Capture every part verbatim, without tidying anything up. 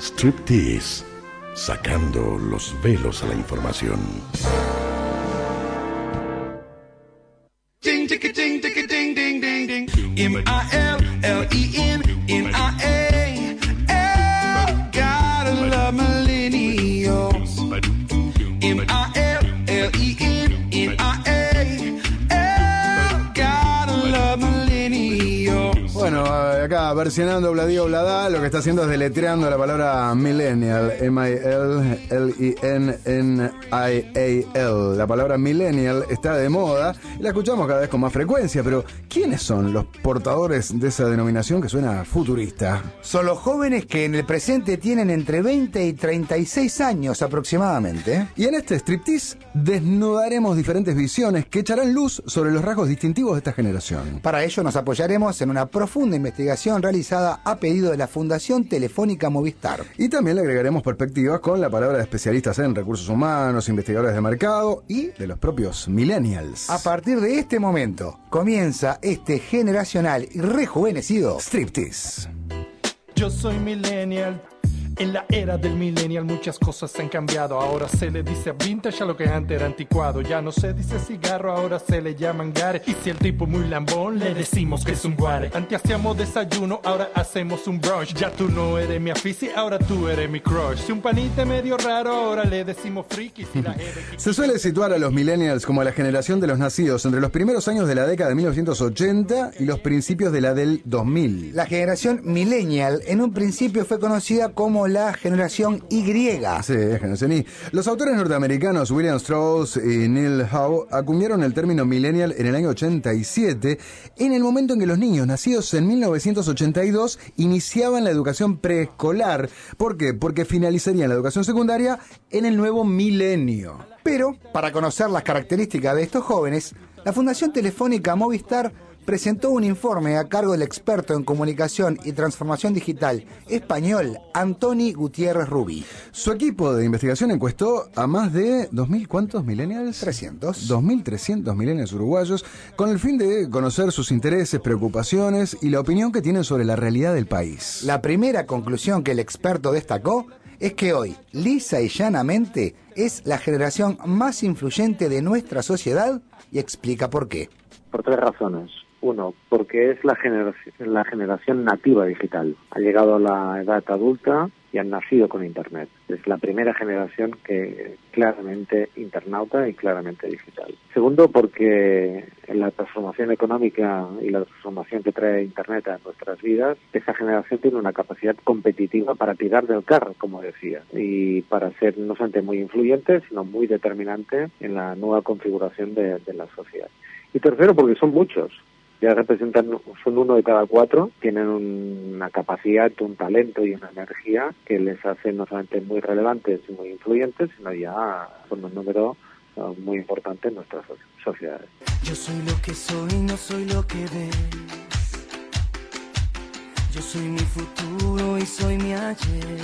Striptease, sacando los velos a la información. Ding, ding, ding, ding, ding, ding, ding, ding. M I L L E N N I A. L, gotta love millennials. M I L L E N N I A. L, gotta love millennials. Bueno, acá versionando Obladío Obladá, lo que está haciendo es deletreando la palabra millennial, M I L L E N N I A L. La palabra millennial está de moda y la escuchamos cada vez con más frecuencia, pero ¿quiénes son los portadores de esa denominación que suena futurista? Son los jóvenes que en el presente tienen entre veinte y treinta y seis años aproximadamente. Y en este striptease desnudaremos diferentes visiones que echarán luz sobre los rasgos distintivos de esta generación. Para ello nos apoyaremos en una profunda investigación realizada a pedido de la Fundación Telefónica Movistar. Y también le agregaremos perspectivas con la palabra de especialistas en recursos humanos, investigadores de mercado y de los propios millennials. A partir de este momento comienza este generacional y rejuvenecido Striptease. Yo soy millennial. En la era del millennial muchas cosas han cambiado. Ahora se le dice vintage a lo que antes era anticuado. Ya no se dice cigarro, ahora se le llaman gare. Y si el tipo muy lambón, le decimos que es un guare. Antes hacíamos desayuno, ahora hacemos un brunch. Ya tú no eres mi afici, ahora tú eres mi crush. Si un panita medio raro, ahora le decimos friki. Si la se suele situar a los millennials como la generación de los nacidos entre los primeros años de la década de mil novecientos ochenta y los principios de la del dos mil. La generación millennial en un principio fue conocida como la generación Y. Sí, generación Y. Los autores norteamericanos William Strauss y Neil Howe acuñaron el término millennial en el año ochenta y siete, en el momento en que los niños nacidos en mil novecientos ochenta y dos iniciaban la educación preescolar. ¿Por qué? Porque finalizarían la educación secundaria en el nuevo milenio. Pero, para conocer las características de estos jóvenes, la Fundación Telefónica Movistar presentó un informe a cargo del experto en comunicación y transformación digital español, Antoni Gutiérrez Rubí. Su equipo de investigación encuestó a más de dos mil, ¿cuántos millennials? trescientos. dos mil trescientos millennials uruguayos, con el fin de conocer sus intereses, preocupaciones y la opinión que tienen sobre la realidad del país. La primera conclusión que el experto destacó es que hoy, lisa y llanamente, es la generación más influyente de nuestra sociedad y explica por qué. Por tres razones. Uno, porque es la generación, la generación nativa digital. Ha llegado a la edad adulta y han nacido con Internet. Es la primera generación que claramente internauta y claramente digital. Segundo, porque en la transformación económica y la transformación que trae Internet a nuestras vidas, esa generación tiene una capacidad competitiva para tirar del carro, como decía, y para ser no solamente muy influyente, sino muy determinante en la nueva configuración de, de la sociedad. Y tercero, porque son muchos. Ya representan, son uno de cada cuatro, tienen un, una capacidad, un talento y una energía que les hace no solamente muy relevantes y muy influyentes, sino ya son un número uh, muy importante en nuestras sociedades. Yo soy lo que soy, no soy lo que ves. Yo soy mi futuro y soy mi ayer.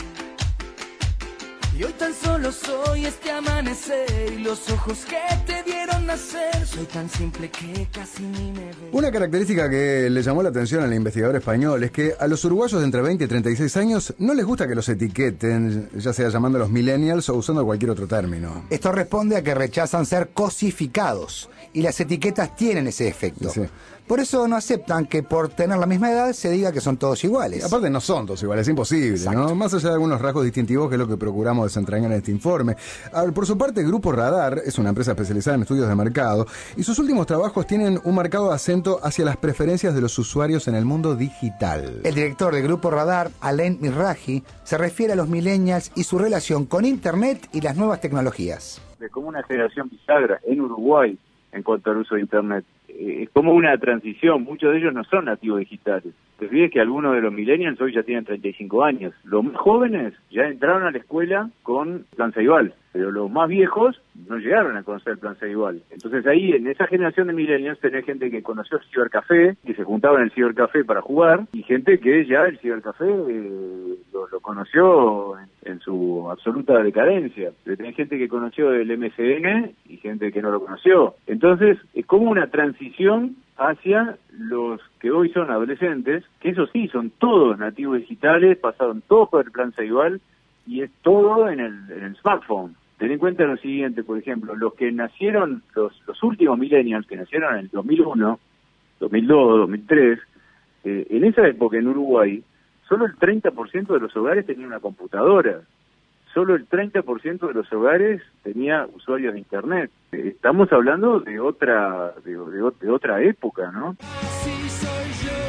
Y hoy tan solo soy este amanecer y los ojos que te vieron nacer. Soy tan simple que casi ni me ves. Una característica que le llamó la atención al investigador español es que a los uruguayos de entre veinte y treinta y seis años no les gusta que los etiqueten, ya sea llamándolos millennials o usando cualquier otro término. Esto responde a que rechazan ser cosificados y las etiquetas tienen ese efecto. Sí. Por eso no aceptan que por tener la misma edad se diga que son todos iguales. Y aparte no son todos iguales, es imposible, Exacto. ¿no? Más allá de algunos rasgos distintivos, que es lo que procuramos desentrañar en este informe. A ver, por su parte, Grupo Radar es una empresa especializada en estudios de mercado y sus últimos trabajos tienen un marcado acento hacia las preferencias de los usuarios en el mundo digital. El director del Grupo Radar, Alain Miraji, se refiere a los millennials y su relación con Internet y las nuevas tecnologías. Es como una generación bisagra en Uruguay en cuanto al uso de Internet. Es como una transición, muchos de ellos no son nativos digitales. Te fíjate que algunos de los millennials hoy ya tienen treinta y cinco años. Los más jóvenes ya entraron a la escuela con Plan Ceibal, pero los más viejos no llegaron a conocer el Plan Ceibal. Entonces ahí, en esa generación de millennials, tenés gente que conoció el cibercafé, que se juntaba en el cibercafé para jugar, y gente que ya el cibercafé eh, lo, lo conoció en, en su absoluta decadencia. Tenés gente que conoció el M S N y gente que no lo conoció. Entonces, es como una transición hacia los que hoy son adolescentes, que eso sí, son todos nativos digitales, pasaron todos por el plan Ceibal y es todo en el, en el smartphone. Ten en cuenta lo siguiente, por ejemplo, los que nacieron, los, los últimos millennials que nacieron en el dos mil uno, dos mil dos, dos mil tres, eh, en esa época en Uruguay, solo el treinta por ciento de los hogares tenían una computadora. Solo el treinta por ciento de los hogares tenía usuarios de Internet. Eh, estamos hablando de otra de, de, de otra época, ¿no? Así soy yo.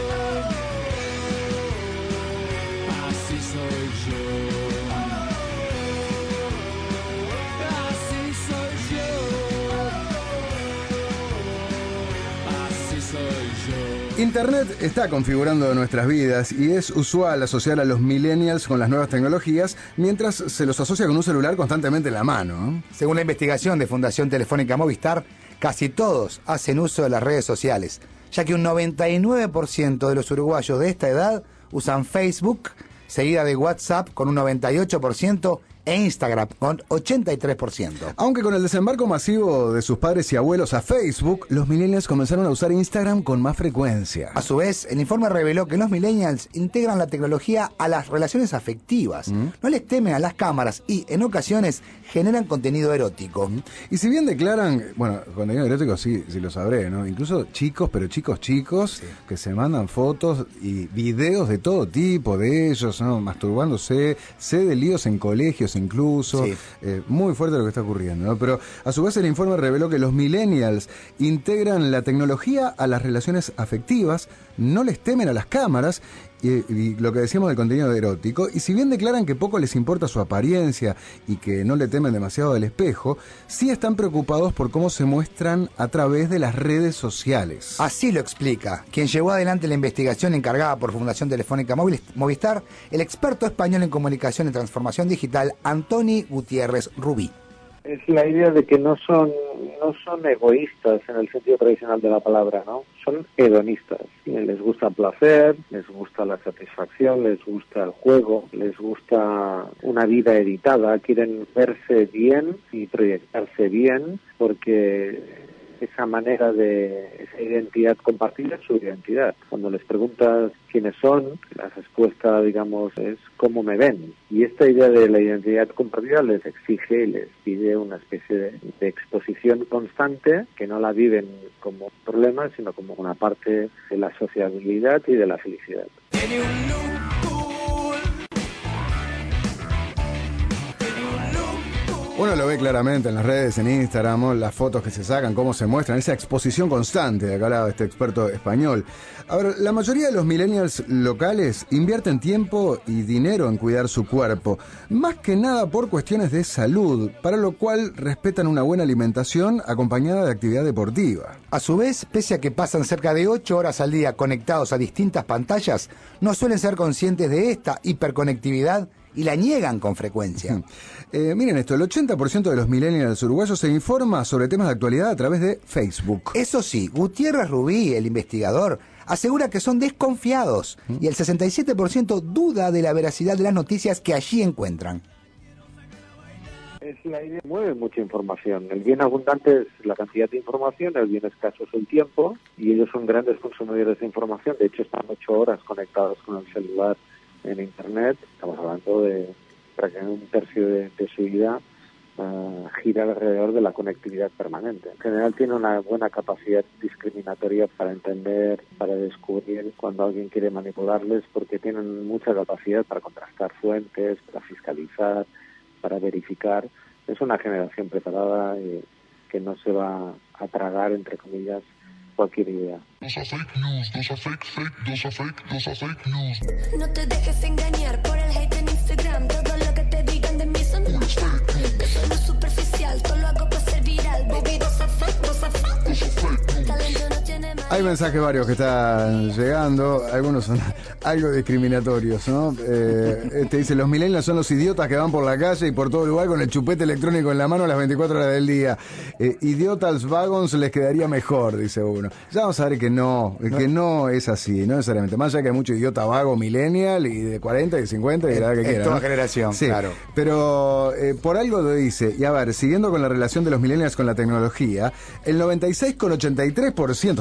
Así soy yo. Así soy yo. Así soy yo. Internet está configurando nuestras vidas y es usual asociar a los millennials con las nuevas tecnologías mientras se los asocia con un celular constantemente en la mano. Según la investigación de Fundación Telefónica Movistar, casi todos hacen uso de las redes sociales, ya que un noventa y nueve por ciento de los uruguayos de esta edad usan Facebook, seguida de WhatsApp con un noventa y ocho por ciento e Instagram con ochenta y tres por ciento. Aunque con el desembarco masivo de sus padres y abuelos a Facebook, los millennials comenzaron a usar Instagram con más frecuencia. A su vez, el informe reveló que los millennials integran la tecnología a las relaciones afectivas, ¿Mm? no les temen a las cámaras y, en ocasiones, generan contenido erótico. ¿Mm? Y si bien declaran, bueno, contenido erótico sí, sí lo sabré, ¿no? Incluso chicos, pero chicos chicos, sí. que se mandan fotos y videos de todo tipo de ellos, ¿no? Masturbándose, sé de líos en colegios incluso, sí. eh, muy fuerte lo que está ocurriendo, ¿no? Pero a su vez el informe reveló que los millennials integran la tecnología a las relaciones afectivas, no les temen a las cámaras y, y lo que decíamos del contenido erótico, y si bien declaran que poco les importa su apariencia y que no le temen demasiado al espejo, sí están preocupados por cómo se muestran a través de las redes sociales. Así lo explica quien llevó adelante la investigación encargada por Fundación Telefónica Movistar, el experto español en comunicación y transformación digital, Antoni Gutiérrez Rubí. Es la idea de que no son no son egoístas en el sentido tradicional de la palabra, ¿no? Son hedonistas. Les gusta el placer, les gusta la satisfacción, les gusta el juego, les gusta una vida editada, quieren verse bien y proyectarse bien porque esa manera de, esa identidad compartida es su identidad. Cuando les preguntas quiénes son, la respuesta, digamos, es cómo me ven. Y esta idea de la identidad compartida les exige y les pide una especie de, de exposición constante, que no la viven como problema, sino como una parte de la sociabilidad y de la felicidad. Uno lo ve claramente en las redes, en Instagram, las fotos que se sacan, cómo se muestran, esa exposición constante, de acá hablaba este experto español. Ahora, la mayoría de los millennials locales invierten tiempo y dinero en cuidar su cuerpo, más que nada por cuestiones de salud, para lo cual respetan una buena alimentación acompañada de actividad deportiva. A su vez, pese a que pasan cerca de ocho horas al día conectados a distintas pantallas, no suelen ser conscientes de esta hiperconectividad y la niegan con frecuencia. Eh, miren esto, el ochenta por ciento de los millennials uruguayos se informa sobre temas de actualidad a través de Facebook. Eso sí, Gutiérrez Rubí, el investigador, asegura que son desconfiados ¿Mm? y el sesenta y siete por ciento duda de la veracidad de las noticias que allí encuentran. Es la idea, mueve mucha información. El bien abundante es la cantidad de información, el bien escaso es el tiempo, y ellos son grandes consumidores de información. De hecho, están ocho horas conectados con el celular en Internet. Estamos hablando de prácticamente un tercio de, de su vida uh, gira alrededor de la conectividad permanente. En general tiene una buena capacidad discriminatoria para entender, para descubrir cuando alguien quiere manipularles, porque tienen mucha capacidad para contrastar fuentes, para fiscalizar, para verificar. Es una generación preparada y que no se va a tragar, entre comillas, cualquier idea. Those are fake news, those are fake, fake, those are fake, those are fake news. No te dejes engañar por el hate en Instagram. Todo lo que te digan de mí son fake. Eso no es superficial, todo lo hago para ser viral. Baby, those are fake, those are fake. Those are fake. Talento no tiene más. Hay mensajes varios que están llegando, algunos son algo discriminatorios, ¿no? Eh, te dice, los millennials son los idiotas que van por la calle y por todo lugar con el chupete electrónico en la mano a las veinticuatro horas del día. Eh, idiotas wagons les quedaría mejor, dice uno. Ya vamos a ver que no, que no es así, no necesariamente. Más allá que hay mucho idiota vago millennial y de cuarenta y cincuenta y de la edad que quiera. Toda ¿no? generación, sí, claro. Pero eh, por algo lo dice. Y a ver, siguiendo con la relación de los millennials con la tecnología, el noventa y seis coma ochenta y tres por ciento, o sea,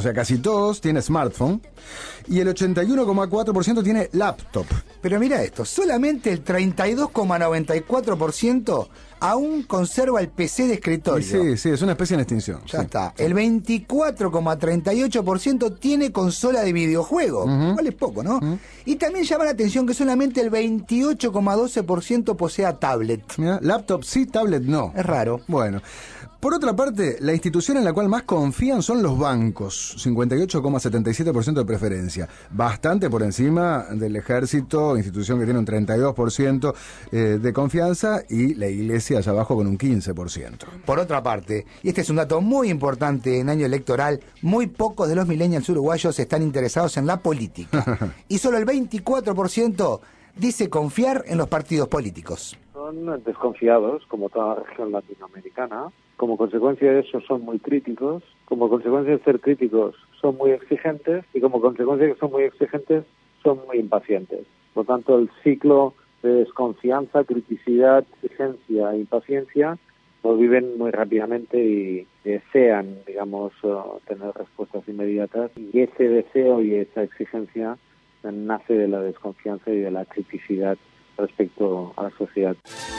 sea, casi todos tienen smartphone, y el ochenta y uno coma cuatro por ciento tiene laptop. Pero mira esto, solamente el treinta y dos coma noventa y cuatro por ciento aún conserva el P C de escritorio. Sí, sí, es una especie en extinción. Ya sí. está. El veinticuatro coma treinta y ocho por ciento tiene consola de videojuego. Uh-huh. Vale poco, ¿no? Uh-huh. Y también llama la atención que solamente el veintiocho coma doce por ciento posea tablet. Mira, laptop sí, tablet no. Es raro. Bueno. Por otra parte, la institución en la cual más confían son los bancos, cincuenta y ocho coma setenta y siete por ciento de preferencia, bastante por encima del ejército, institución que tiene un treinta y dos por ciento eh, de confianza, y la iglesia allá abajo con un quince por ciento. Por otra parte, y este es un dato muy importante en año electoral, muy pocos de los millennials uruguayos están interesados en la política. Y solo el veinticuatro por ciento dice confiar en los partidos políticos. Son desconfiados, como toda la región latinoamericana. Como consecuencia de eso son muy críticos. Como consecuencia de ser críticos son muy exigentes. Y como consecuencia de que son muy exigentes son muy impacientes. Por tanto, el ciclo de desconfianza, criticidad, exigencia e impaciencia lo viven muy rápidamente y desean, digamos, uh, tener respuestas inmediatas. Y ese deseo y esa exigencia nace de la desconfianza y de la criticidad respecto a la sociedad.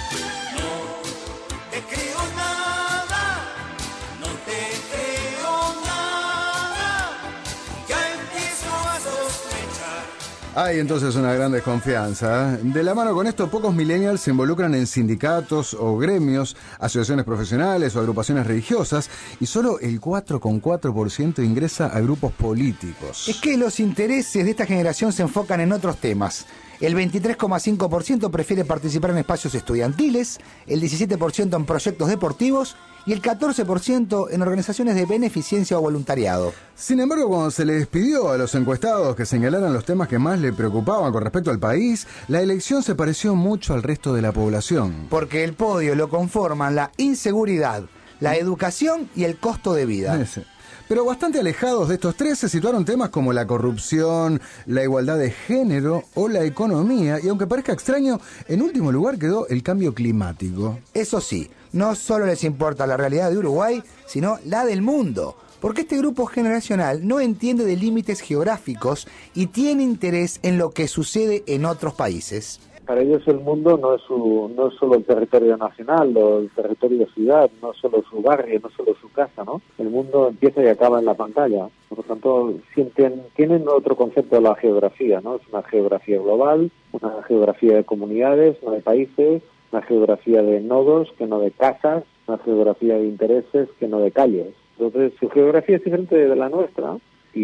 Hay entonces una gran desconfianza. De la mano con esto, pocos millennials se involucran en sindicatos o gremios, asociaciones profesionales o agrupaciones religiosas, y solo el cuatro coma cuatro por ciento ingresa a grupos políticos. Es que los intereses de esta generación se enfocan en otros temas. El veintitrés coma cinco por ciento prefiere participar en espacios estudiantiles, el diecisiete por ciento en proyectos deportivos y el catorce por ciento en organizaciones de beneficencia o voluntariado. Sin embargo, cuando se les pidió a los encuestados que señalaran los temas que más le preocupaban con respecto al país, la elección se pareció mucho al resto de la población. Porque el podio lo conforman la inseguridad, la educación y el costo de vida. Ese. Pero bastante alejados de estos tres se situaron temas como la corrupción, la igualdad de género o la economía, y aunque parezca extraño, en último lugar quedó el cambio climático. Eso sí, no solo les importa la realidad de Uruguay, sino la del mundo, porque este grupo generacional no entiende de límites geográficos y tiene interés en lo que sucede en otros países. Para ellos el mundo no es su, no es solo el territorio nacional o el territorio ciudad, no es solo su barrio, no es solo su casa, ¿no? El mundo empieza y acaba en la pantalla. Por lo tanto, sienten, tienen otro concepto de la geografía, ¿no? Es una geografía global, una geografía de comunidades, no de países, una geografía de nodos que no de casas, una geografía de intereses que no de calles. Entonces, su geografía es diferente de la nuestra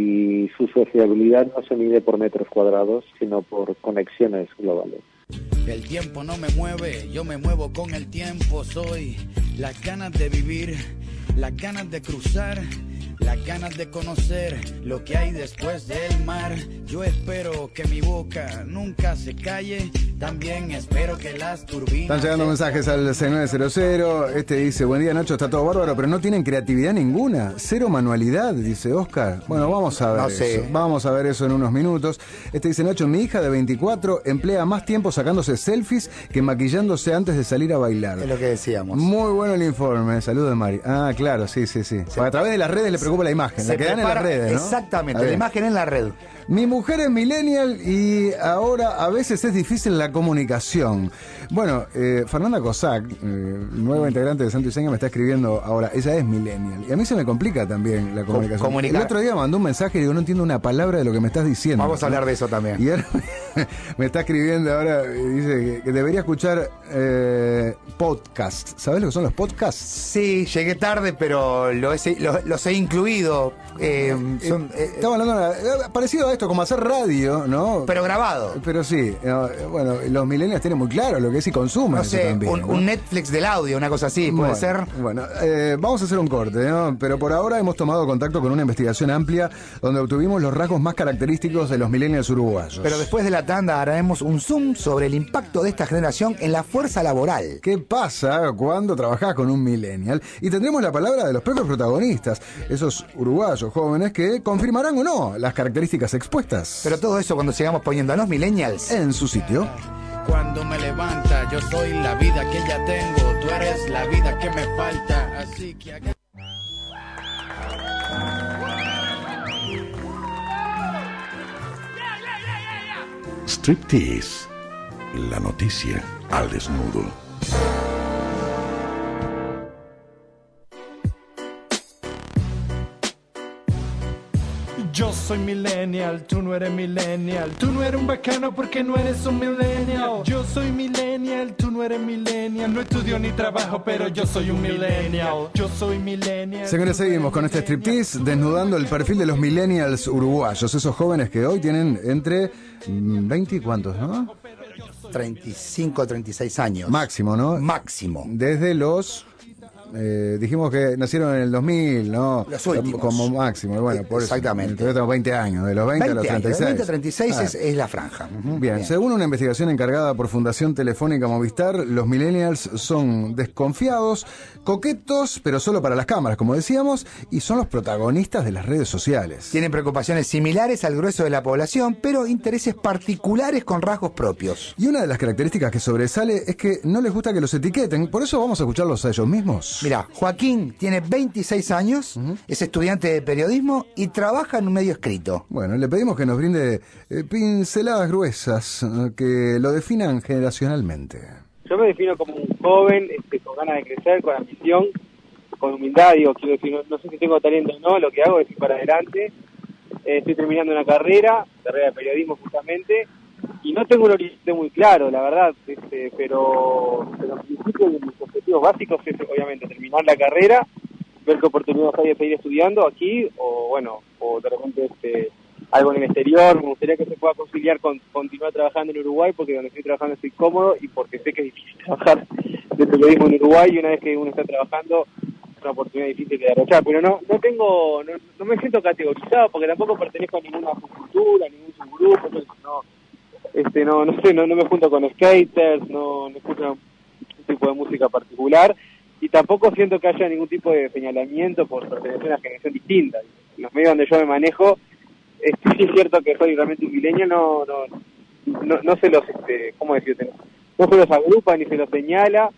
y su sociabilidad no se mide por metros cuadrados, sino por conexiones globales. El tiempo no me mueve, yo me muevo con el tiempo. Soy las ganas de vivir, las ganas de cruzar, las ganas de conocer lo que hay después del mar. Yo espero que mi boca nunca se calle, también espero que las turbinas... Están llegando mensajes al seis nueve cero cero. Este dice: buen día, Nacho, está todo bárbaro, pero no tienen creatividad ninguna, cero manualidad, dice Oscar. Bueno, vamos a ver no eso. sé. Vamos a ver eso en unos minutos. Este dice: Nacho, mi hija de veinticuatro emplea más tiempo sacándose selfies que maquillándose antes de salir a bailar. Es lo que decíamos. Muy bueno el informe. Saludos de Mari. Ah, claro, sí, sí, sí. Se, a través de las redes le preocupa la imagen, se la que dan en prepara, las redes, ¿no? Exactamente, la imagen en la red. Mi mujer es millennial y ahora a veces es difícil la comunicación. Bueno, eh, Fernanda Cossack, eh, nueva integrante de Santo y Seña, me está escribiendo ahora. Ella es millennial y a mí se me complica también la comunicación. Comunicar. El otro día mandó un mensaje y digo: no entiendo una palabra de lo que me estás diciendo. Vamos a hablar de eso también. Y ahora me está escribiendo ahora y dice que, que debería escuchar eh, podcast. ¿Sabés lo que son los podcasts? Sí, llegué tarde, pero lo he, lo, los he incluido. Eh, son, eh, Estaba hablando de, parecido a esto, como hacer radio, ¿no? Pero grabado. Pero sí, no, bueno, los millennials tienen muy claro lo que es y consumen. No sé, también, un, ¿no? un Netflix del audio, una cosa así, puede bueno, ser. Bueno, eh, vamos a hacer un corte, ¿no? Pero por ahora hemos tomado contacto con una investigación amplia donde obtuvimos los rasgos más característicos de los millennials uruguayos. Pero después de la tanda haremos un zoom sobre el impacto de esta generación en la fuerza laboral. ¿Qué pasa cuando trabajás con un millennial? Y tendremos la palabra de los propios protagonistas, esos uruguayos jóvenes que confirmarán o no las características expuestas. Pero todo eso cuando sigamos poniendo a los millennials en su sitio. Cuando me levanta, yo soy la vida que ya tengo, tú eres la vida que me falta, así que... Striptease, la noticia al desnudo. Yo soy millennial, tú no eres millennial. Tú no eres un bacano porque no eres un millennial. Yo soy millennial, tú no eres millennial. No estudio ni trabajo, pero yo soy un millennial. Yo soy millennial. Señores, seguimos con este striptease desnudando el perfil de los millennials uruguayos. Esos jóvenes que hoy tienen entre veinte y cuántos, ¿no? treinta y cinco, treinta y seis años. Máximo, ¿no? Máximo. Desde los... Eh, dijimos que nacieron en el dos mil, ¿no? Los últimos. Como máximo, bueno, por Exactamente. Eso, tenemos veinte años, de los veinte, veinte a los treinta y seis. De veinte a treinta y seis ah. es, es la franja. Uh-huh. Bien. Bien, según una investigación encargada por Fundación Telefónica Movistar, los millennials son desconfiados, coquetos, pero solo para las cámaras, como decíamos, y son los protagonistas de las redes sociales. Tienen preocupaciones similares al grueso de la población, pero intereses particulares con rasgos propios. Y una de las características que sobresale es que no les gusta que los etiqueten, por eso vamos a escucharlos a ellos mismos. Mirá, Joaquín tiene veintiséis años, uh-huh. es estudiante de periodismo y trabaja en un medio escrito. Bueno, le pedimos que nos brinde eh, pinceladas gruesas eh, que lo definan generacionalmente. Yo me defino como un joven este, con ganas de crecer, con ambición, con humildad. Digo, quiero decir, no, no sé si tengo talento o no, lo que hago es ir para adelante. Eh, estoy terminando una carrera, carrera de periodismo justamente, y no tengo un horizonte muy claro, la verdad, este, pero, pero en principio mis objetivos básicos es obviamente terminar la carrera, ver qué oportunidades hay de seguir estudiando aquí, o bueno, o de repente este, algo en el exterior. Me gustaría que se pueda conciliar con continuar trabajando en Uruguay, porque donde estoy trabajando estoy cómodo y porque sé que es difícil trabajar de periodismo en Uruguay, y una vez que uno está trabajando es una oportunidad difícil de derrochar, pero no no tengo, no, no me siento categorizado, porque tampoco pertenezco a ninguna subcultura, a ningún subgrupo, no Este, no, no sé, no, no me junto con skaters, no, no escucho un tipo de música particular, y tampoco siento que haya ningún tipo de señalamiento por pertenecer a una generación distinta. En los medios donde yo me manejo, este, sí es cierto que soy realmente un millennial, no, no, no, no se los, este, ¿cómo decirte? No se los agrupa ni se los señala.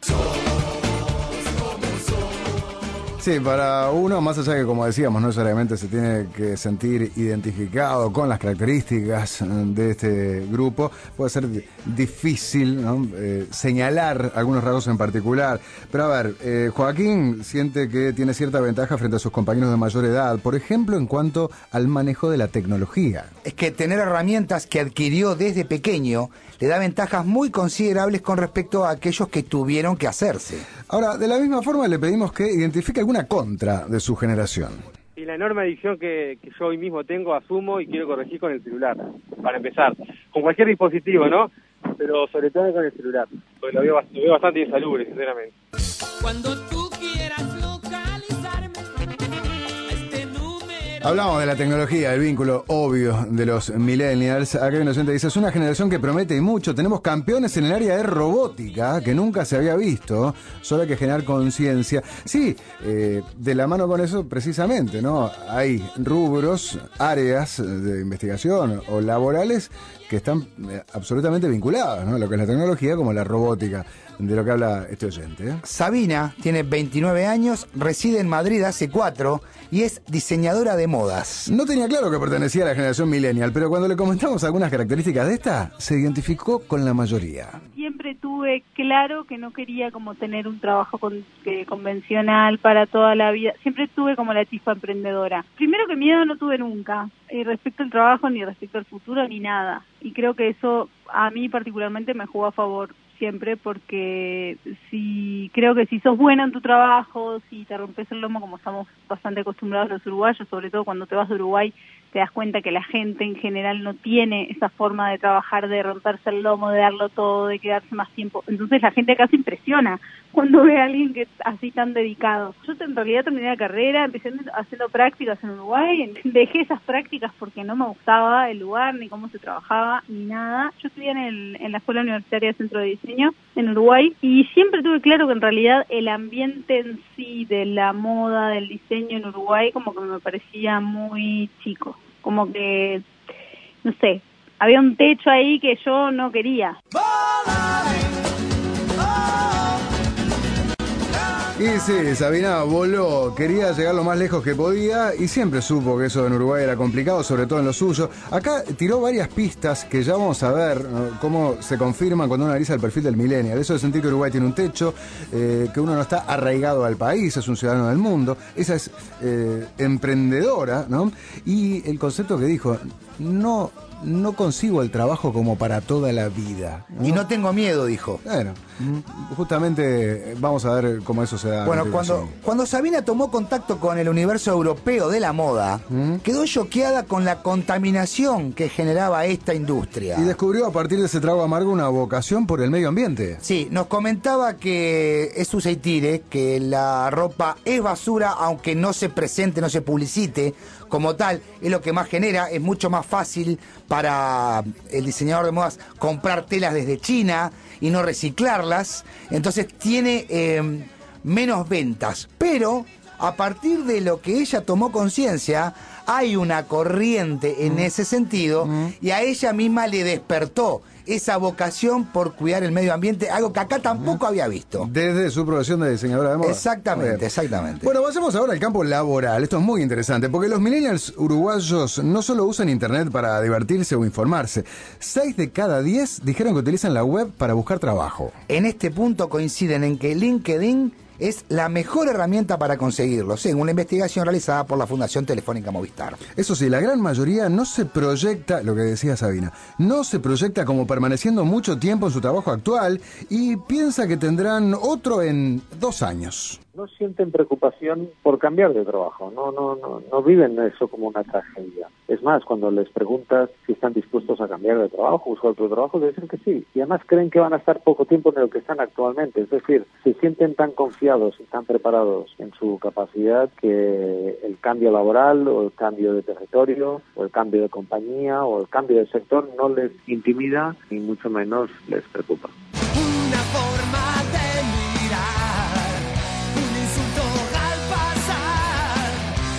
Sí, para uno, más allá que, como decíamos, no necesariamente se tiene que sentir identificado con las características de este grupo, puede ser difícil, ¿no? eh, señalar algunos rasgos en particular. Pero a ver, eh, Joaquín siente que tiene cierta ventaja frente a sus compañeros de mayor edad, por ejemplo, en cuanto al manejo de la tecnología. Es que tener herramientas que adquirió desde pequeño le da ventajas muy considerables con respecto a aquellos que tuvieron que hacerse. Ahora, de la misma forma le pedimos que identifique alguna contra de su generación. Y la enorme adicción que, que yo hoy mismo tengo, asumo y quiero corregir con el celular, para empezar. Con cualquier dispositivo, ¿no? Pero sobre todo con el celular, porque lo veo, lo veo bastante insalubre, sinceramente. Cuando tú quieras localizarme, este número... Hablamos de la tecnología, el vínculo obvio de los millennials. Acá hay un oyente que dice, es una generación que promete y mucho. Tenemos campeones en el área de robótica que nunca se había visto. Solo hay que generar conciencia. Sí, eh, de la mano con eso precisamente, ¿no? Hay rubros, áreas de investigación o laborales que están eh, absolutamente vinculados, ¿no? Lo que es la tecnología como la robótica, de lo que habla este oyente, ¿eh? Sabina tiene veintinueve años, reside en Madrid hace cuatro y es diseñadora de modas. No tenía claro que pertenecía a la generación millennial, pero cuando le comentamos algunas características de esta, se identificó con la mayoría. Siempre tuve claro que no quería como tener un trabajo con, que, convencional para toda la vida. Siempre tuve como la chispa emprendedora. Primero que miedo no tuve nunca, eh, respecto al trabajo, ni respecto al futuro, ni nada. Y creo que eso a mí particularmente me jugó a favor siempre, porque si creo que si sos bueno en tu trabajo, si te rompes el lomo, como estamos bastante acostumbrados los uruguayos, sobre todo cuando te vas de Uruguay, te das cuenta que la gente en general no tiene esa forma de trabajar, de romperse el lomo, de darlo todo, de quedarse más tiempo. Entonces la gente acá se impresiona cuando ve a alguien que es así tan dedicado. Yo en realidad terminé la carrera, empecé haciendo prácticas en Uruguay, dejé esas prácticas porque no me gustaba el lugar, ni cómo se trabajaba, ni nada. Yo estudié en, el, en la Escuela Universitaria de Centro de Diseño en Uruguay y siempre tuve claro que en realidad el ambiente en sí de la moda, del diseño en Uruguay como que me parecía muy chico, como que, no sé, había un techo ahí que yo no quería. Y sí, Sabina voló, quería llegar lo más lejos que podía y siempre supo que eso en Uruguay era complicado, sobre todo en lo suyo. Acá tiró varias pistas que ya vamos a ver, ¿no?, cómo se confirman cuando uno analiza el perfil del millennial. Eso de sentir que Uruguay tiene un techo, eh, que uno no está arraigado al país, es un ciudadano del mundo. Esa es eh, emprendedora, ¿no? Y el concepto que dijo, no... no consigo el trabajo como para toda la vida, ¿no? Y no tengo miedo, dijo. Bueno, justamente vamos a ver cómo eso se da. Bueno, cuando, cuando Sabina tomó contacto con el universo europeo de la moda, ¿Mm? quedó choqueada con la contaminación que generaba esta industria. Y descubrió a partir de ese trago amargo una vocación por el medio ambiente. Sí, nos comentaba que es su seitire, que la ropa es basura, aunque no se presente, no se publicite como tal, es lo que más genera, es mucho más fácil para el diseñador de modas comprar telas desde China y no reciclarlas, entonces tiene eh, menos ventas, pero a partir de lo que ella tomó conciencia, hay una corriente en mm. ese sentido mm. y a ella misma le despertó esa vocación por cuidar el medio ambiente, algo que acá tampoco había visto. Desde su profesión de diseñadora de moda. Exactamente, exactamente. Bueno, pasemos ahora al campo laboral. Esto es muy interesante, porque los millennials uruguayos no solo usan internet para divertirse o informarse. Seis de cada diez dijeron que utilizan la web para buscar trabajo. En este punto coinciden en que LinkedIn es la mejor herramienta para conseguirlo, según una investigación realizada por la Fundación Telefónica Movistar. Eso sí, la gran mayoría no se proyecta, lo que decía Sabina, no se proyecta como permaneciendo mucho tiempo en su trabajo actual y piensa que tendrán otro en dos años. No sienten preocupación por cambiar de trabajo, no, no, no, no viven eso como una tragedia. Es más, cuando les preguntas si están dispuestos a cambiar de trabajo, buscar otro trabajo, dicen que sí. Y además creen que van a estar poco tiempo en lo que están actualmente. Es decir, se sienten tan confiados y tan preparados en su capacidad que el cambio laboral o el cambio de territorio o el cambio de compañía o el cambio de sector no les intimida ni mucho menos les preocupa. Una forma de mirar, un insulto al pasar,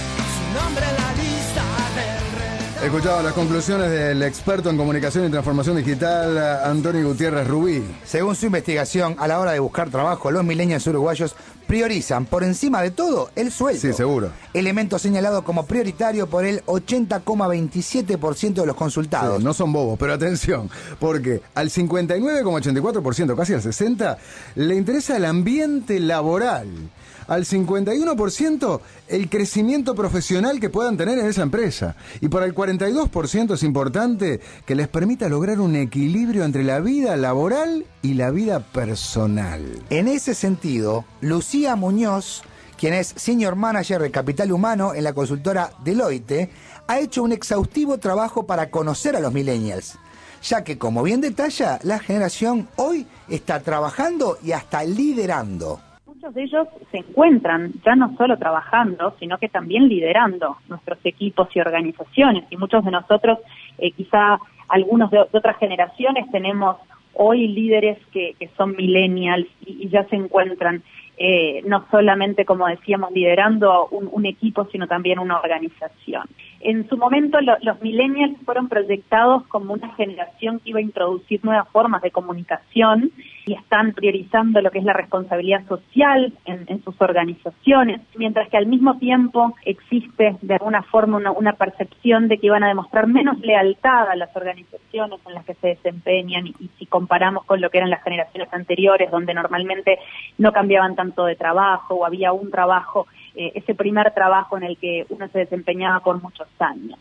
su nombre en la lista del rey. Escuchaba las conclusiones del experto en comunicación y transformación digital, Antonio Gutiérrez Rubí. Según su investigación, a la hora de buscar trabajo, los millennials uruguayos priorizan por encima de todo el sueldo. Sí, seguro. Elemento señalado como prioritario por el ochenta coma veintisiete por ciento de los consultados. Sí, no son bobos, pero atención, porque al cincuenta y nueve coma ochenta y cuatro por ciento, casi al sesenta por ciento, le interesa el ambiente laboral. Al cincuenta y uno por ciento el crecimiento profesional que puedan tener en esa empresa. Y para el cuarenta y dos por ciento es importante que les permita lograr un equilibrio entre la vida laboral y la vida personal. En ese sentido, Lucía Muñoz, quien es Senior Manager de Capital Humano en la consultora Deloitte, ha hecho un exhaustivo trabajo para conocer a los millennials, ya que, como bien detalla, la generación hoy está trabajando y hasta liderando. Muchos de ellos se encuentran ya no solo trabajando, sino que también liderando nuestros equipos y organizaciones. Y muchos de nosotros, eh, quizá algunos de, de otras generaciones, tenemos hoy líderes que, que son millennials y, y ya se encuentran eh, no solamente, como decíamos, liderando un, un equipo, sino también una organización. En su momento, lo, los millennials fueron proyectados como una generación que iba a introducir nuevas formas de comunicación y están priorizando lo que es la responsabilidad social en, en sus organizaciones, mientras que al mismo tiempo existe de alguna forma una, una percepción de que iban a demostrar menos lealtad a las organizaciones en las que se desempeñan, y, y si comparamos con lo que eran las generaciones anteriores, donde normalmente no cambiaban tanto de trabajo o había un trabajo, eh, ese primer trabajo en el que uno se desempeñaba por muchos años.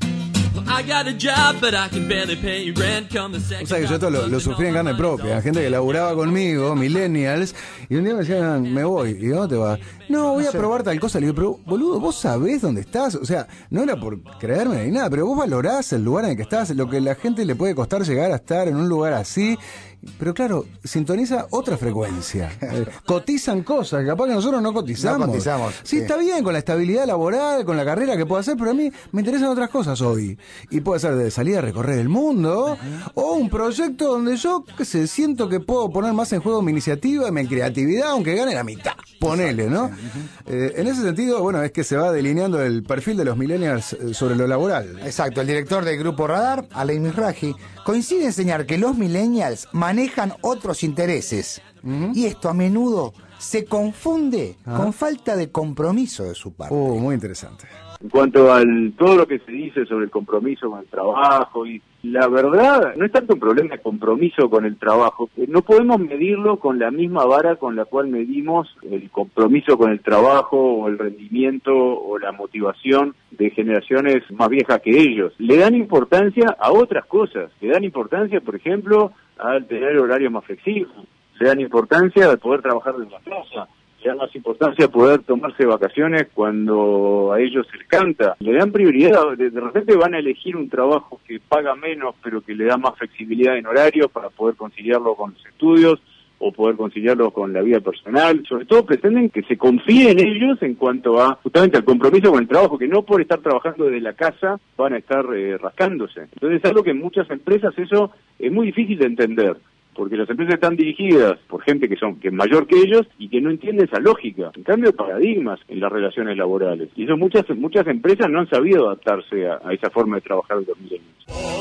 O sea que yo esto lo, lo sufrí en carne propia. Gente que laburaba conmigo, millennials, y un día me decían, me voy. ¿Y dónde te vas? No, voy a probar tal cosa. Le digo, pero boludo, ¿vos sabés dónde estás? O sea, no era por creerme ni nada, pero vos valorás el lugar en el que estás, lo que a la gente le puede costar llegar a estar en un lugar así. Pero claro, sintoniza otra frecuencia. Eh, cotizan cosas, capaz que nosotros no cotizamos. No cotizamos. Sí, sí, está bien con la estabilidad laboral, con la carrera que puedo hacer, pero a mí me interesan otras cosas hoy. Y puede ser de salir a recorrer el mundo, uh-huh. o un proyecto donde yo, qué sé, siento que puedo poner más en juego mi iniciativa y mi creatividad, aunque gane la mitad. Ponele, ¿no? Uh-huh. Eh, en ese sentido, bueno, es que se va delineando el perfil de los millennials sobre lo laboral. Exacto. El director del Grupo Radar, Alain Misraji, coincide en enseñar que los millennials manejan otros intereses. Uh-huh. Y esto a menudo se confunde Ajá. con falta de compromiso de su parte. Oh, muy interesante. En cuanto a todo lo que se dice sobre el compromiso con el trabajo, y la verdad no es tanto un problema de compromiso con el trabajo, no podemos medirlo con la misma vara con la cual medimos el compromiso con el trabajo o el rendimiento o la motivación de generaciones más viejas que ellos. Le dan importancia a otras cosas, le dan importancia, por ejemplo, al tener horarios más flexibles, le dan importancia al poder trabajar desde la casa, le dan más importancia a poder tomarse vacaciones cuando a ellos les canta. Le dan prioridad, de, de repente van a elegir un trabajo que paga menos, pero que le da más flexibilidad en horarios para poder conciliarlo con los estudios o poder conciliarlo con la vida personal. Sobre todo pretenden que se confíe en ellos en cuanto a justamente al compromiso con el trabajo, que no por estar trabajando desde la casa van a estar eh, rascándose. Entonces es algo que en muchas empresas eso es muy difícil de entender, porque las empresas están dirigidas por gente que son que es mayor que ellos y que no entiende esa lógica. En cambio, paradigmas en las relaciones laborales. Y eso muchas muchas empresas no han sabido adaptarse a, a esa forma de trabajar de los milenios.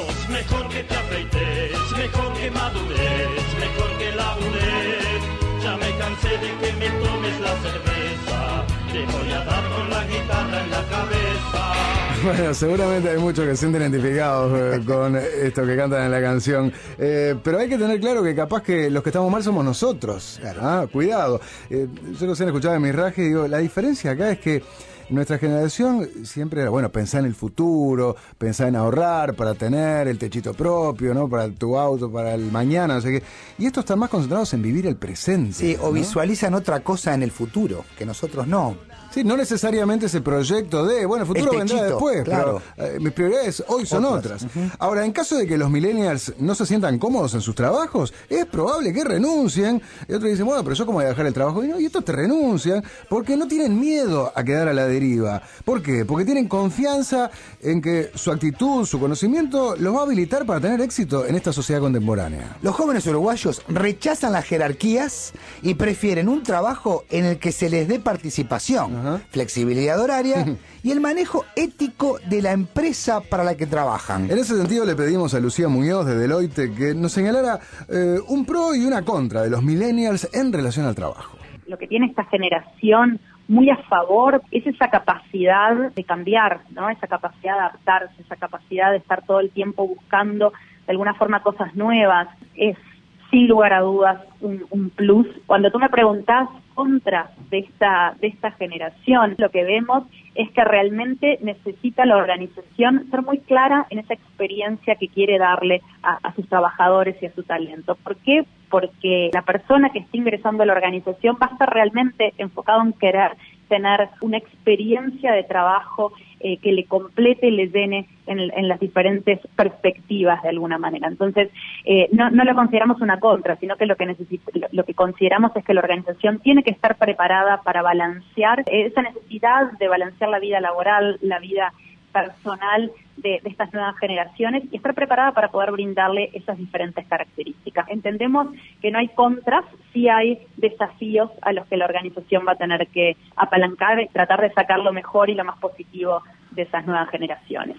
Mejor que te afeites, mejor que madures, mejor que labures. Ya me cansé de que me tomes la cerveza, te voy a dar con la guitarra en la cabeza. Bueno, seguramente hay muchos que se sienten identificados eh, con esto que cantan en la canción, eh, pero hay que tener claro que capaz que los que estamos mal somos nosotros. Ah, cuidado. Eh, yo lo sé, he escuchado en mi raje y digo, la diferencia acá es que nuestra generación siempre era, bueno, pensar en el futuro, pensar en ahorrar para tener el techito propio, ¿no? Para tu auto, para el mañana, no sé qué. Y estos están más concentrados en vivir el presente. Sí, o ¿no? visualizan otra cosa en el futuro, que nosotros no. Sí, no necesariamente ese proyecto de, bueno, el futuro El vendrá techito, después, claro. pero eh, mis prioridades hoy son otras. Otras. Uh-huh. Ahora, en caso de que los millennials no se sientan cómodos en sus trabajos, es probable que renuncien. Y otros dicen, bueno, pero yo cómo voy a dejar el trabajo. Y, no, y estos te renuncian porque no tienen miedo a quedar a la deriva. ¿Por qué? Porque tienen confianza en que su actitud, su conocimiento los va a habilitar para tener éxito en esta sociedad contemporánea. Los jóvenes uruguayos rechazan las jerarquías y prefieren un trabajo en el que se les dé participación, uh-huh. flexibilidad horaria y el manejo ético de la empresa para la que trabajan. En ese sentido le pedimos a Lucía Muñoz de Deloitte que nos señalara eh, un pro y una contra de los millennials en relación al trabajo. Lo que tiene esta generación muy a favor es esa capacidad de cambiar, ¿no? Esa capacidad de adaptarse, esa capacidad de estar todo el tiempo buscando de alguna forma cosas nuevas. Es sin lugar a dudas un, un plus. Cuando tú me preguntás contras de esta de esta generación, lo que vemos es que realmente necesita la organización ser muy clara en esa experiencia que quiere darle a, a sus trabajadores y a su talento. ¿Por qué? Porque la persona que está ingresando a la organización va a estar realmente enfocado en querer tener una experiencia de trabajo eh, que le complete y le llene en, en las diferentes perspectivas de alguna manera. Entonces, eh, no, no lo consideramos una contra, sino que lo que necesita, lo, lo que consideramos es que la organización tiene que estar preparada para balancear eh, esa necesidad de balancear la vida laboral, la vida personal de, de estas nuevas generaciones y estar preparada para poder brindarle esas diferentes características. Entendemos que no hay contras, sí hay desafíos a los que la organización va a tener que apalancar y tratar de sacar lo mejor y lo más positivo de esas nuevas generaciones.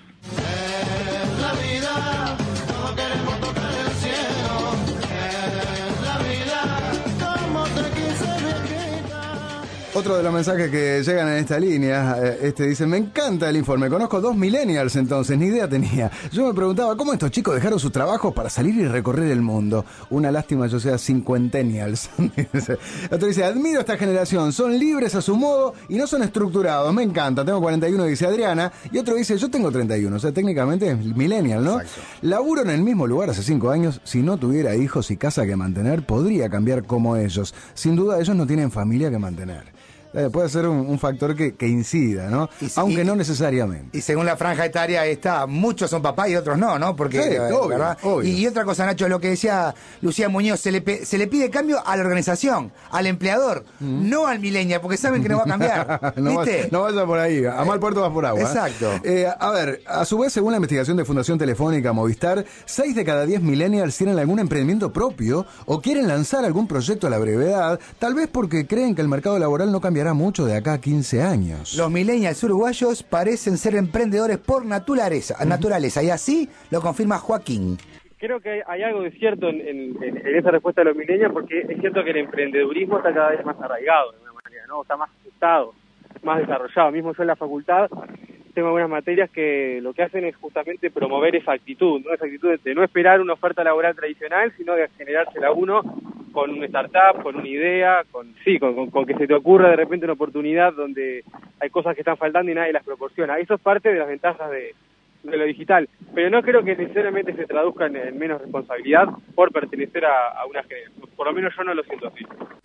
Es la vida, no queremos tocar el cielo. Es la vida, como te quise me quita. Otro de los mensajes que llegan en esta línea, este dice, me encanta el informe, conozco dos millennials entonces, ni idea tenía. Yo me preguntaba, ¿cómo estos chicos dejaron sus trabajos para salir y recorrer el mundo? Una lástima yo sea cincuentennials. Otro dice, admiro a esta generación, son libres a su modo y no son estructurados, me encanta, tengo cuarenta y uno, dice Adriana, y otro dice, yo tengo treinta y uno, o sea, técnicamente es millennial, ¿no? Exacto. Laburo en el mismo lugar hace cinco años, si no tuviera hijos y casa que mantener, podría cambiar como ellos. Sin duda ellos no tienen familia que mantener. Eh, puede ser un, un factor que, que incida, ¿no? Y, aunque y, no necesariamente. Y según la franja etaria está, muchos son papás y otros no, ¿no? Porque, sí, eh, obvio, ¿verdad? Obvio. Y, y otra cosa, Nacho, lo que decía Lucía Muñoz, se le, se le pide cambio a la organización, al empleador, mm. no al millennial, porque saben que no va a cambiar. no, ¿Viste? Va, no vaya por ahí, a mal puerto vas por agua. Exacto. Eh, a ver, a su vez, según la investigación de Fundación Telefónica Movistar, seis de cada diez millennials tienen algún emprendimiento propio o quieren lanzar algún proyecto a la brevedad, tal vez porque creen que el mercado laboral no cambiará mucho de acá a quince años. Los millennials uruguayos parecen ser emprendedores por naturaleza, uh-huh. naturaleza y así lo confirma Joaquín. Creo que hay, hay algo de cierto en, en, en esa respuesta de los millennials, porque es cierto que el emprendedurismo está cada vez más arraigado, de alguna manera, ¿no? Está más ajustado, más desarrollado. Mismo yo en la facultad tengo algunas materias que lo que hacen es justamente promover esa actitud, ¿no? Esa actitud de, de no esperar una oferta laboral tradicional, sino de generársela uno con una startup, con una idea, con sí, con, con, con que se te ocurra de repente una oportunidad donde hay cosas que están faltando y nadie las proporciona. Eso es parte de las ventajas de, de lo digital, pero no creo que necesariamente se traduzca en, en menos responsabilidad por pertenecer a, a una generación. Por lo menos yo no lo siento así.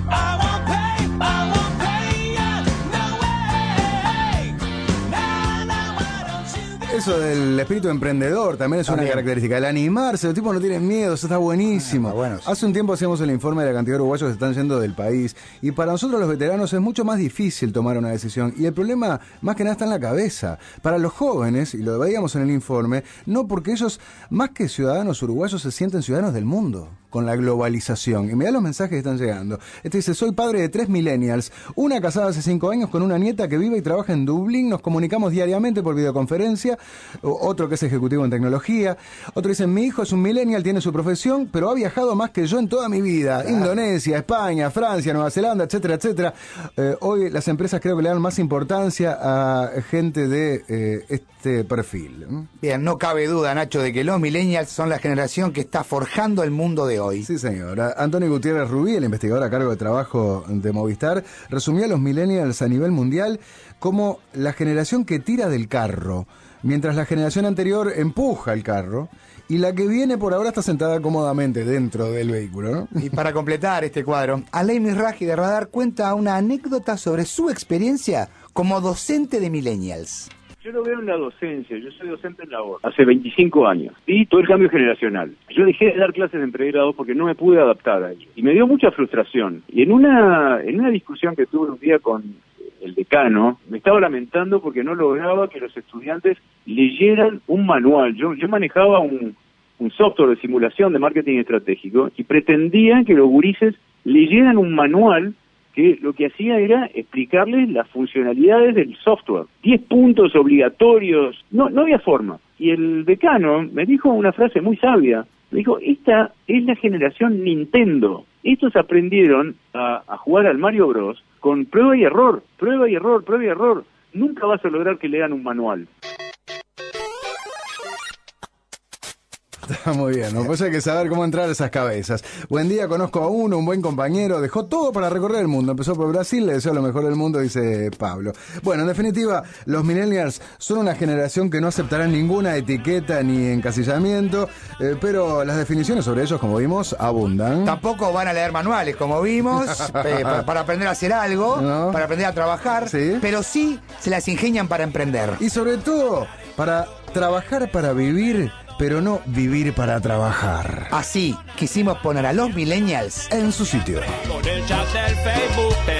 Eso del espíritu emprendedor también es también. Una característica. El animarse, los tipos no tienen miedo, eso está buenísimo. Ah, bueno. Hace un tiempo hacíamos el informe de la cantidad de uruguayos que están yendo del país y para nosotros los veteranos es mucho más difícil tomar una decisión y el problema más que nada está en la cabeza. Para los jóvenes, y lo veíamos en el informe, no, porque ellos más que ciudadanos uruguayos se sienten ciudadanos del mundo con la globalización. Y mirá los mensajes que están llegando. Este dice, soy padre de tres millennials, una casada hace cinco años con una nieta que vive y trabaja en Dublín, nos comunicamos diariamente por videoconferencia. Otro que es ejecutivo en tecnología. Otro dice, mi hijo es un millennial, tiene su profesión, pero ha viajado más que yo en toda mi vida. Claro. Indonesia, España, Francia, Nueva Zelanda, etcétera, etcétera. Eh, hoy las empresas creo que le dan más importancia a gente de eh, este perfil. Bien, no cabe duda, Nacho, de que los millennials son la generación que está forjando el mundo de hoy. Sí, señor. Antonio Gutiérrez Rubí, el investigador a cargo de trabajo de Movistar, resumía a los millennials a nivel mundial como la generación que tira del carro, mientras la generación anterior empuja el carro y la que viene por ahora está sentada cómodamente dentro del vehículo, ¿no? Y para completar este cuadro, Alay Mizrahi de Radar cuenta una anécdota sobre su experiencia como docente de millennials. Yo lo veo en la docencia, yo soy docente en labor, hace veinticinco años, y todo el cambio generacional. Yo dejé de dar clases en pregrado porque no me pude adaptar a ello, y me dio mucha frustración. Y en una, en una discusión que tuve un día con el decano, me estaba lamentando porque no lograba que los estudiantes leyeran un manual. Yo, yo manejaba un, un software de simulación de marketing estratégico y pretendía que los gurises leyeran un manual que lo que hacía era explicarles las funcionalidades del software. Diez puntos obligatorios, no, no había forma. Y el decano me dijo una frase muy sabia. Me dijo, esta es la generación Nintendo. Estos aprendieron a, a jugar al Mario Bros. Con prueba y error, prueba y error, prueba y error. Nunca vas a lograr que lean un manual. Está muy bien, ¿no? Pues hay que saber cómo entrar a esas cabezas. Buen día, conozco a uno, un buen compañero, dejó todo para recorrer el mundo. Empezó por Brasil, le deseo lo mejor del mundo, dice Pablo. Bueno, en definitiva, los millennials son una generación que no aceptarán ninguna etiqueta ni encasillamiento, eh, pero las definiciones sobre ellos, como vimos, abundan. Tampoco van a leer manuales, como vimos, eh, para, para aprender a hacer algo, ¿no? Para aprender a trabajar, ¿sí? Pero sí se las ingenian para emprender. Y sobre todo, para trabajar para vivir, pero no vivir para trabajar. Así quisimos poner a los millennials en su sitio. Con el chat del Facebook te